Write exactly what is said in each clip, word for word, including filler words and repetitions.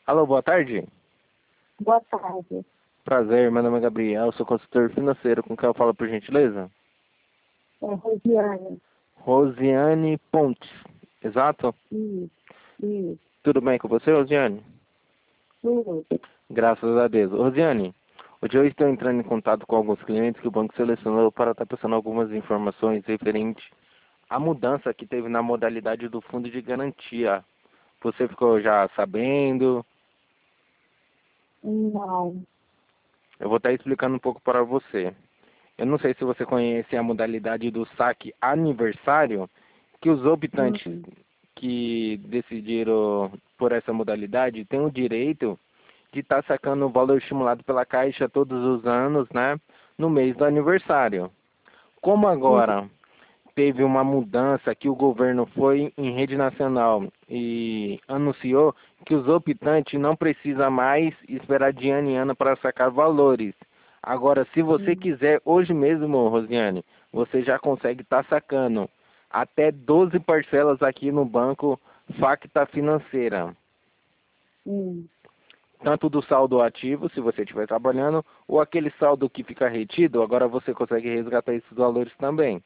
Alô, boa tarde. Boa tarde. Prazer, meu nome é Gabriel, sou consultor financeiro. Com quem eu falo, por gentileza? É Rosiane. Rosiane Pontes, exato? Isso, isso, Tudo bem com você, Rosiane? tudo. Graças a Deus. Rosiane, hoje eu estou entrando em contato com alguns clientes que o banco selecionou para estar passando algumas informações referentes à mudança que teve na modalidade do fundo de garantia. Você ficou já sabendo? Não. Eu vou estar explicando um pouco para você. Eu não sei se você conhece a modalidade do saque aniversário, que os optantes Hum, que decidiram por essa modalidade têm o direito de estar sacando o valor estimulado pela Caixa todos os anos, né, no mês do aniversário. Como isso. agora teve uma mudança que o governo foi em rede nacional e anunciou que os optantes não precisam mais esperar de ano em ano para sacar valores. Agora, se você Hum, quiser, hoje mesmo, Rosiane, você já consegue estar sacando até doze parcelas aqui no banco Facta Financeira. hum. Tanto do saldo ativo, se você estiver trabalhando, ou aquele saldo que fica retido, agora você consegue resgatar esses valores também.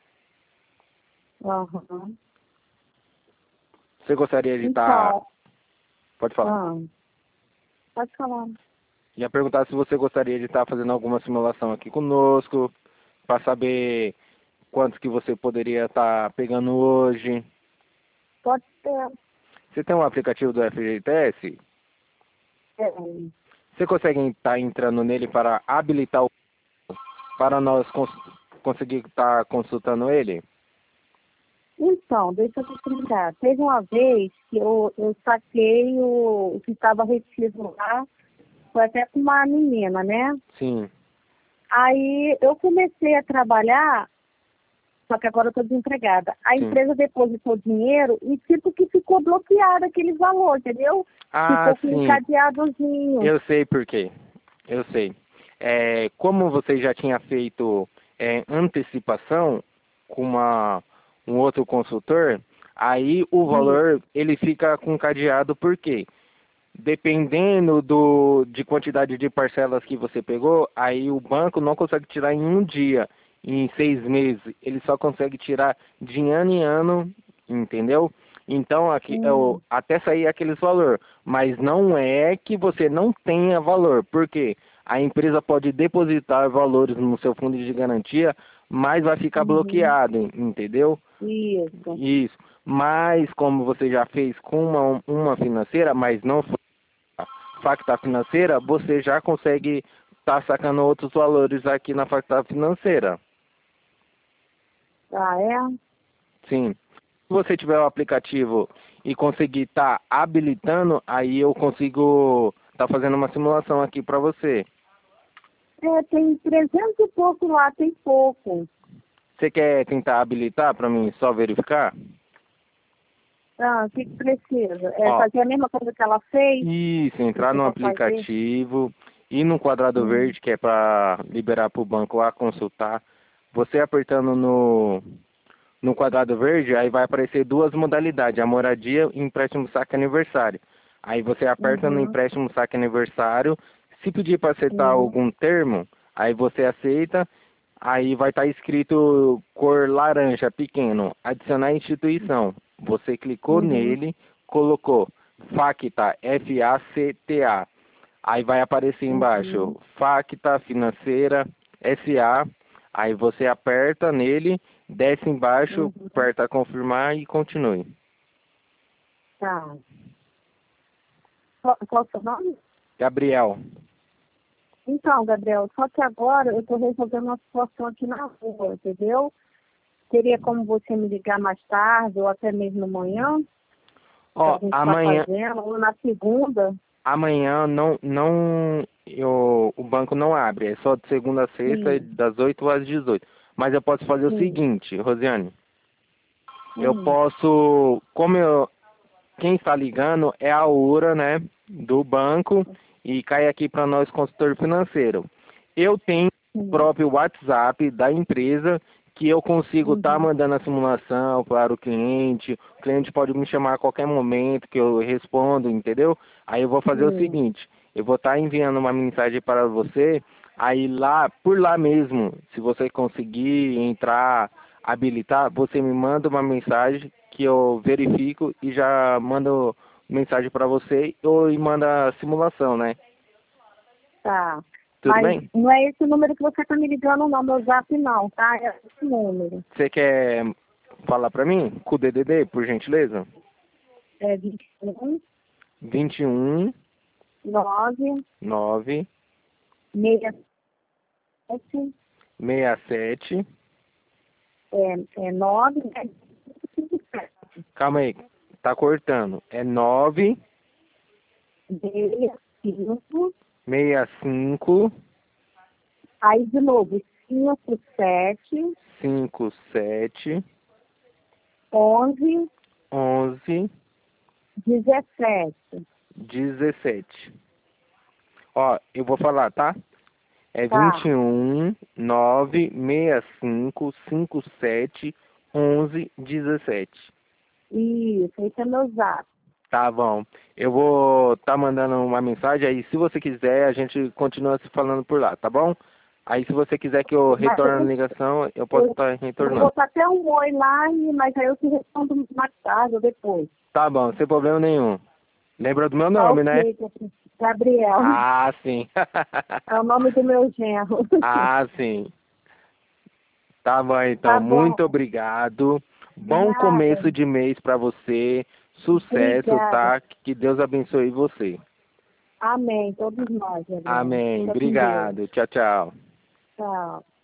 Aham. Você gostaria de estar... Então, Pode falar. ah, pode falar. Ia perguntar se você gostaria de estar fazendo alguma simulação aqui conosco, para saber quantos que você poderia estar pegando hoje. Pode ser. Você tem um aplicativo do F G T S? É. Você consegue estar entrando nele para habilitar o... para nós cons... conseguir estar consultando ele? Então, deixa eu te explicar. Teve uma vez que eu, eu saquei o, o que estava retido lá, foi até com uma menina, né? Sim. Aí eu comecei a trabalhar. Só que agora eu estou desempregada. A Sim. empresa depositou dinheiro e tipo que ficou bloqueado aquele valor, entendeu? Ah, Ficou com um sim. cadeadozinho. Eu sei por quê. Eu sei. É, como você já tinha feito é, antecipação com uma, um outro consultor, aí o Isso. valor ele fica com cadeado por quê? Dependendo do, de quantidade de parcelas que você pegou, aí o banco não consegue tirar em um dia, em seis meses. Ele só consegue tirar de ano em ano, entendeu? Então, aqui, é o, Hum, até sair aqueles valor. Mas não é que você não tenha valor. Por quê? A empresa pode depositar valores no seu fundo de garantia, mas vai ficar uhum. bloqueado, entendeu? Isso. Isso. Mas como você já fez com uma, uma financeira, mas não foi Facta Financeira, você já consegue estar sacando outros valores aqui na Facta Financeira. Ah, é? Sim. Se você tiver o aplicativo e conseguir estar habilitando, aí eu consigo estar fazendo uma simulação aqui para você. É, tem trezentos e pouco lá, tem pouco. Você quer tentar habilitar para mim só verificar? Ah, o que, que precisa? É Ó, fazer a mesma coisa que ela fez? isso, Que entrar você no vai fazer? aplicativo e no quadrado Hum, verde, que é para liberar para o banco lá consultar. Você apertando no, no quadrado verde, aí vai aparecer duas modalidades, a moradia e empréstimo saque aniversário. Aí você aperta no uhum, empréstimo saque aniversário, se pedir para aceitar uhum, algum termo, aí você aceita, aí vai estar escrito cor laranja, pequeno, adicionar instituição. Você clicou uhum, nele, colocou Facta, F A C T A. Aí vai aparecer embaixo, uhum, Facta Financeira S A. Aí você aperta nele, desce embaixo, uhum. aperta confirmar e continue. Tá. Qual, qual o seu nome? Gabriel, Então, Gabriel, só que agora eu estou resolvendo uma situação aqui na rua, entendeu? Teria como você me ligar mais tarde ou até mesmo amanhã, para ó, a gente estar amanhã, fazendo, ou na segunda? amanhã não, não, eu, o banco não abre, é só de segunda a sexta, Sim, das oito às dezoito. Mas eu posso fazer o sim, seguinte, Rosiane, eu sim, posso, como eu, quem está ligando é a URA, né, do banco, e cai aqui para nós, consultor financeiro. Eu tenho o sim. próprio WhatsApp da empresa que eu consigo estar Uhum. mandando a simulação para o cliente. O cliente pode me chamar a qualquer momento que eu respondo, entendeu? Aí eu vou fazer o Sim. seguinte, eu vou estar enviando uma mensagem para você, aí lá, por lá mesmo, se você conseguir entrar, habilitar, você me manda uma mensagem que eu verifico e já mando mensagem para você ou e manda a simulação, né? Tá. Tudo Mas bem? não é esse número que você está me ligando, não, meu zap não, tá? É esse número. Você quer falar para mim com o D D D, por gentileza? É vinte e um, vinte e um, nove, nove, sessenta e sete, sessenta e sete. é, é nove, né? cinquenta e sete, Calma aí, tá cortando. É nove, sessenta e cinco, sessenta e cinco, aí de novo, cinquenta e sete, cinquenta e sete, onze, onze, dezessete. dezessete. Ó, eu vou falar, tá? É vinte Tá. e um, nove, sessenta e cinco, cinquenta e sete, onze, dezessete. Isso, esse é meu zap. Tá bom. Eu vou tá mandando uma mensagem aí. Se você quiser, a gente continua se falando por lá, tá bom? Aí se você quiser que eu Mas retorne a eu, ligação, eu posso eu estar vou retornando. botar até um oi lá, e- mas aí eu te respondo mais tarde ou depois. Tá bom, sem problema nenhum. Lembra do meu Tá nome, né? ok, Gabriel. Ah, sim. É o nome do meu genro. Ah, sim. Tá bom, então. Tá bom. Muito obrigado. Bom Nada. começo de mês para você. Sucesso, Obrigada. tá? Que Deus abençoe você. Amém. Todos nós, Gabriel. Amém. Fica com Deus. Obrigado. Tchau, tchau. Tchau.